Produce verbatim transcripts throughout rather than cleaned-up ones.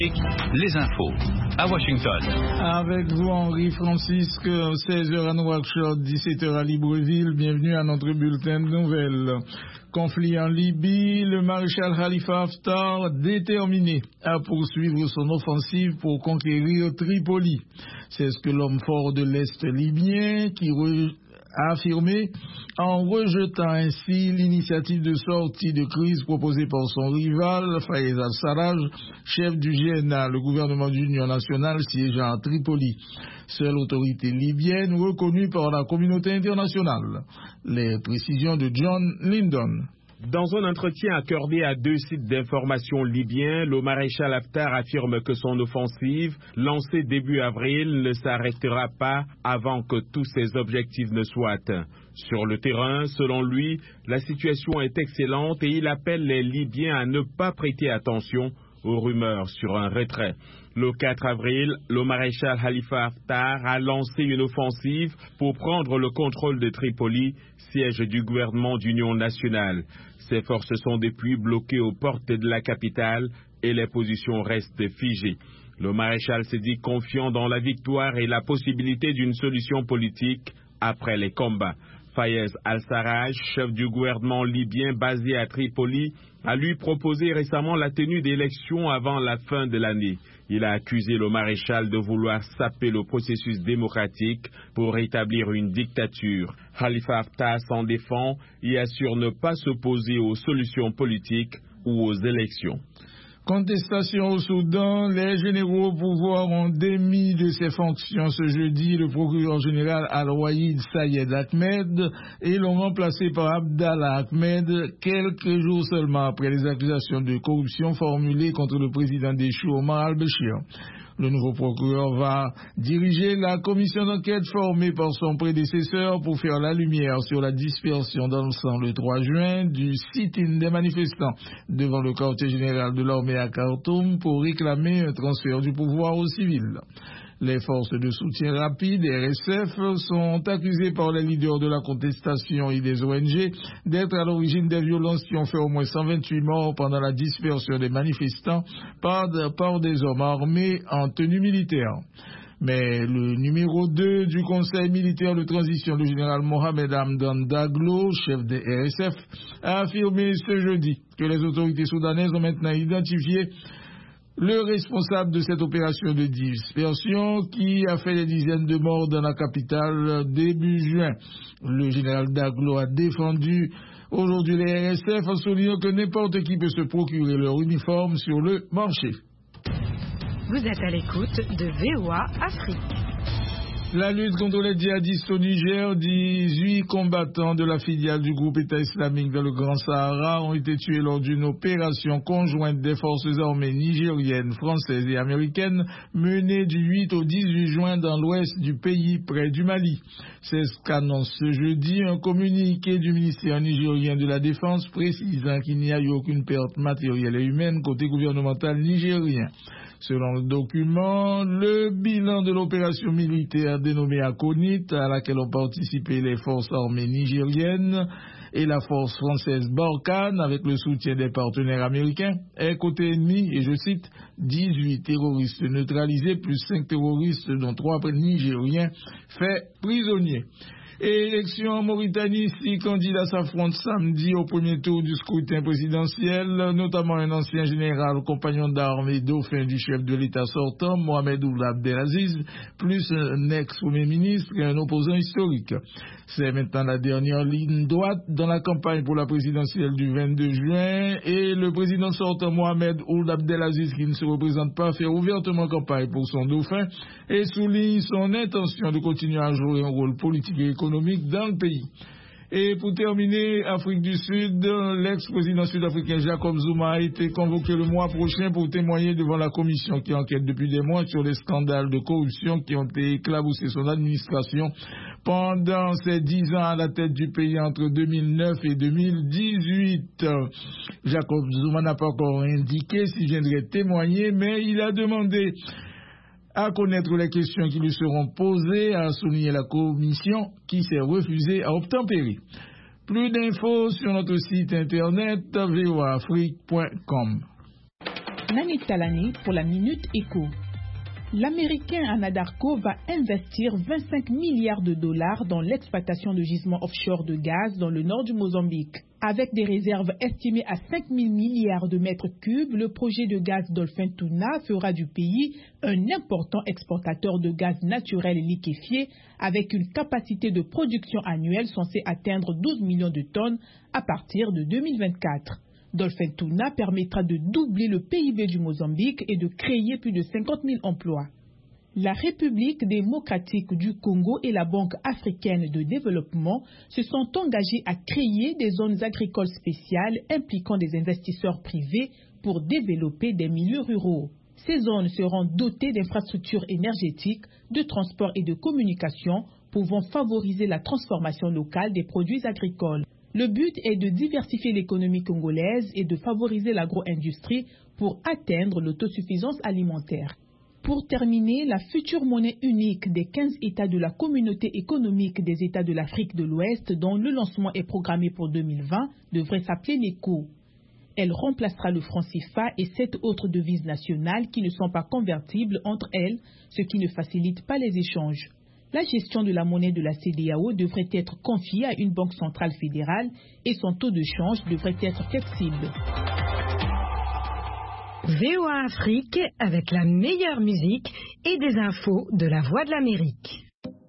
Les infos à Washington. Avec vous, Henri Francisque, seize heures à Nouakchott, dix-sept heures à Libreville. Bienvenue à notre bulletin de nouvelles. Conflit en Libye, le maréchal Khalifa Haftar déterminé à poursuivre son offensive pour conquérir Tripoli. C'est ce que l'homme fort de l'Est libyen qui re... a affirmé en rejetant ainsi l'initiative de sortie de crise proposée par son rival Fayez al-Sarraj, chef du G N A, le gouvernement d'union nationale siégeant à Tripoli, seule autorité libyenne reconnue par la communauté internationale. Les précisions de John Lyndon. Dans un entretien accordé à deux sites d'information libyens, le maréchal Haftar affirme que son offensive, lancée début avril, ne s'arrêtera pas avant que tous ses objectifs ne soient atteints. Sur le terrain, selon lui, la situation est excellente et il appelle les Libyens à ne pas prêter attention aux rumeurs sur un retrait. Le quatre avril, le maréchal Khalifa Haftar a lancé une offensive pour prendre le contrôle de Tripoli, siège du gouvernement d'union nationale. Ses forces sont depuis bloquées aux portes de la capitale et les positions restent figées. Le maréchal se dit confiant dans la victoire et la possibilité d'une solution politique après les combats. Fayez al-Sarraj, chef du gouvernement libyen basé à Tripoli, a lui proposé récemment la tenue d'élections avant la fin de l'année. Il a accusé le maréchal de vouloir saper le processus démocratique pour établir une dictature. Khalifa Haftar s'en défend et assure ne pas s'opposer aux solutions politiques ou aux élections. Contestation au Soudan, les généraux au pouvoir ont démis de ses fonctions ce jeudi le procureur général Al-Wahid Sayed Ahmed et l'ont remplacé par Abdallah Ahmed quelques jours seulement après les accusations de corruption formulées contre le président déchu Omar al-Béchir. Le nouveau procureur va diriger la commission d'enquête formée par son prédécesseur pour faire la lumière sur la dispersion dans le sang le trois juin du sit-in des manifestants devant le quartier général de l'armée à Khartoum pour réclamer un transfert du pouvoir aux civils. Les forces de soutien rapide, R S F, sont accusées par les leaders de la contestation et des O N G d'être à l'origine des violences qui ont fait au moins cent vingt-huit morts pendant la dispersion des manifestants par, par des hommes armés en tenue militaire. Mais le numéro deux du Conseil militaire de transition, le général Mohamed Hamdan Daglo, chef des R S F, a affirmé ce jeudi que les autorités soudanaises ont maintenant identifié le responsable de cette opération de dispersion qui a fait des dizaines de morts dans la capitale début juin. Le général Daglo a défendu aujourd'hui les R S F en soulignant que n'importe qui peut se procurer leur uniforme sur le marché. Vous êtes à l'écoute de V O A Afrique. La lutte contre les djihadistes au Niger, dix-huit combattants de la filiale du groupe État islamique dans le Grand Sahara ont été tués lors d'une opération conjointe des forces armées nigériennes, françaises et américaines menée du huit au dix-huit juin dans l'ouest du pays, près du Mali. C'est ce qu'annonce ce jeudi un communiqué du ministère nigérien de la Défense précisant qu'il n'y a eu aucune perte matérielle et humaine côté gouvernemental nigérien. Selon le document, le bilan de l'opération militaire dénommée Akonit, à laquelle ont participé les forces armées nigériennes et la force française Barkhane avec le soutien des partenaires américains, est côté ennemi, et je cite, dix-huit terroristes neutralisés plus cinq terroristes dont trois nigériens faits prisonniers. Et élection en Mauritanie, six candidats s'affrontent samedi au premier tour du scrutin présidentiel, notamment un ancien général, compagnon d'armes et dauphin du chef de l'État sortant, Mohamed Ould Abdelaziz, plus un ex-premier ministre et un opposant historique. C'est maintenant la dernière ligne droite dans la campagne pour la présidentielle du vingt-deux juin et le président sortant Mohamed Ould Abdelaziz, qui ne se représente pas, fait ouvertement campagne pour son dauphin et souligne son intention de continuer à jouer un rôle politique et économique dans le pays. Et pour terminer, Afrique du Sud, l'ex-président sud-africain Jacob Zuma a été convoqué le mois prochain pour témoigner devant la commission qui enquête depuis des mois sur les scandales de corruption qui ont éclaboussé son administration pendant ses dix ans à la tête du pays entre deux mille neuf et deux mille dix-huit. Jacob Zuma n'a pas encore indiqué s'il viendrait témoigner, mais il a demandé à connaître les questions qui lui seront posées, a souligné la commission qui s'est refusée à obtempérer. Plus d'infos sur notre site internet v o a afrique point com. Nani Talani pour la Minute Éco. L'Américain Anadarko va investir vingt-cinq milliards de dollars dans l'exploitation de gisements offshore de gaz dans le nord du Mozambique. Avec des réserves estimées à cinq mille milliards de mètres cubes, le projet de gaz Dolphin Tuna fera du pays un important exportateur de gaz naturel liquéfié avec une capacité de production annuelle censée atteindre douze millions de tonnes à partir de deux mille vingt-quatre. Dolphin Tuna permettra de doubler le P I B du Mozambique et de créer plus de cinquante mille emplois. La République démocratique du Congo et la Banque africaine de développement se sont engagés à créer des zones agricoles spéciales impliquant des investisseurs privés pour développer des milieux ruraux. Ces zones seront dotées d'infrastructures énergétiques, de transport et de communication pouvant favoriser la transformation locale des produits agricoles. Le but est de diversifier l'économie congolaise et de favoriser l'agro-industrie pour atteindre l'autosuffisance alimentaire. Pour terminer, la future monnaie unique des quinze États de la Communauté économique des États de l'Afrique de l'Ouest, dont le lancement est programmé pour deux mille vingt, devrait s'appeler l'Eco. Elle remplacera le franc C F A et sept autres devises nationales qui ne sont pas convertibles entre elles, ce qui ne facilite pas les échanges. La gestion de la monnaie de la C E D E A O devrait être confiée à une banque centrale fédérale et son taux de change devrait être flexible. V O A Afrique avec la meilleure musique et des infos de la Voix de l'Amérique.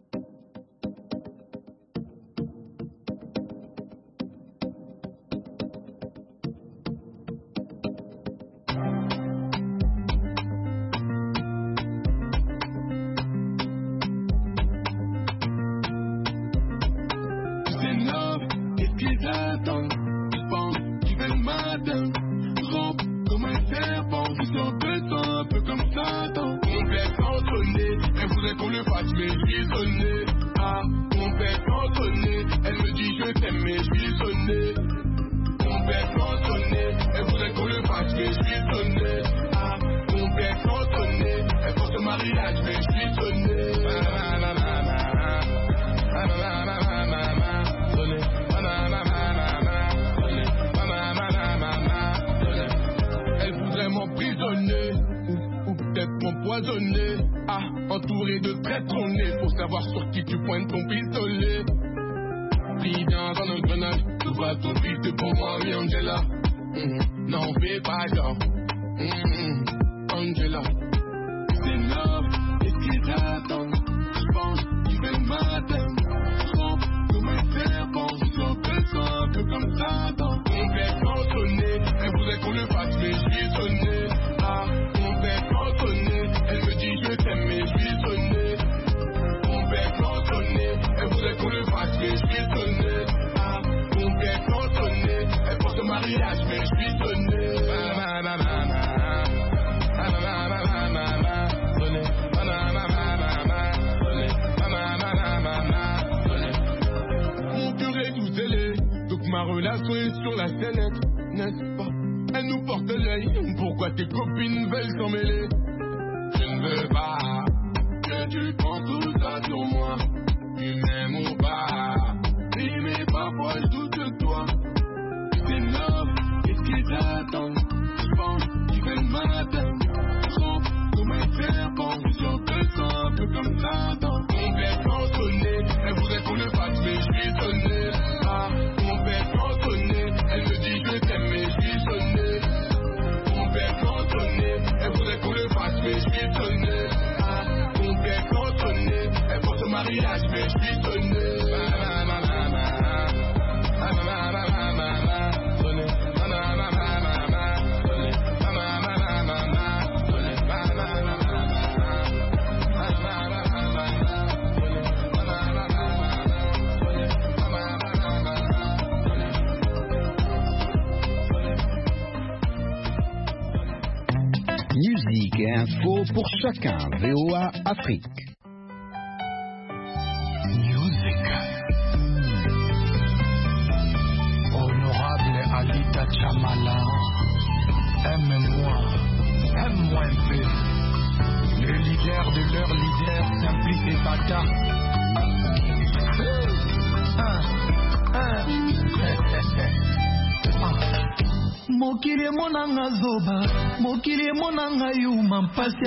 Ah, entouré de traîtres au nez, faut savoir sur qui tu pointes ton pistolet. Pris dans un grenade, tout va tout vite pour moi, oui Angela. Mm-hmm. N'en fais pas genre, mm-hmm. Angela. C'est love, qu'est-ce qu'ils attendent? J'pense qu'ils veulent m'atteindre. Rampe comme un serpent, je sens que ça, un peu comme Satan. Complètement sonné, elle voudrait qu'on le fasse, mais je suis sonné. Ah, complètement sonné, elle me dit je t'aime, mais je suis sonné. Complètement sonné, elle voudrait qu'on le fasse, mais je suis sonné. Ah, complètement sonné, elle pense au mariage, mais je suis sonné. Mon cœur est tout scellé, donc ma relation est sur la sellette, n'est-ce pas? Elle nous porte l'œil, pourquoi tes copines veulent s'en mêler? Je ne veux pas que tu penses tout ça sur moi. Tu m'aimes ou pas? Oui, mais parfois je doute de toi. C'est love, qu'est-ce qu'ils attendent? Je pense qu'ils veulent m'atteindre. Rampe comme un serpent, je sens que ça, un peu comme Satan. Complètement sonné, elle voudrait qu'on le fasse, mais je suis sonné. Ah, complètement sonné, elle me dit je t'aime, mais je suis sonné. Complètement sonné, elle voudrait qu'on le fasse, mais je suis sonné. Ah, complètement sonné, elle pense au mariage, mais je suis sonné. Musique et info pour chacun. V O A Afrique. Musique. Honorable Alita Chamala, aime-moi, aime-moi un peu. Le leader de leur leader, Simplice et Bata. Mon mokili monanga zoba mokili monanga yuma mpasi